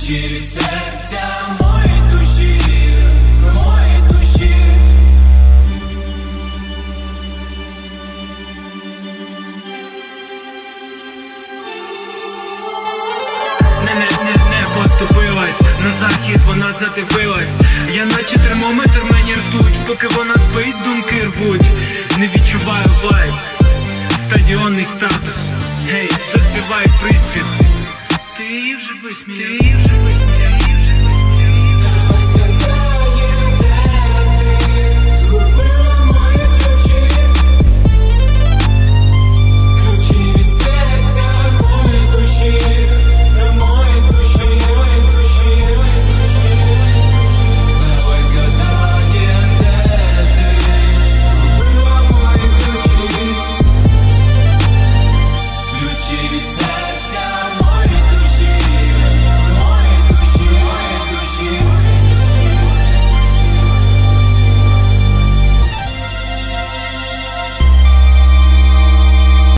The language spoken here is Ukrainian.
ключі від серця моєї душі, моєї душі. Не поступилась, на захід вона задивилась. Я наче термометр, мені ртуть, поки вона спить, думки рвуть. Не відчуваю вайб, стадіонний статус. Гей, заспівай приспів. Ти її вже висміяв,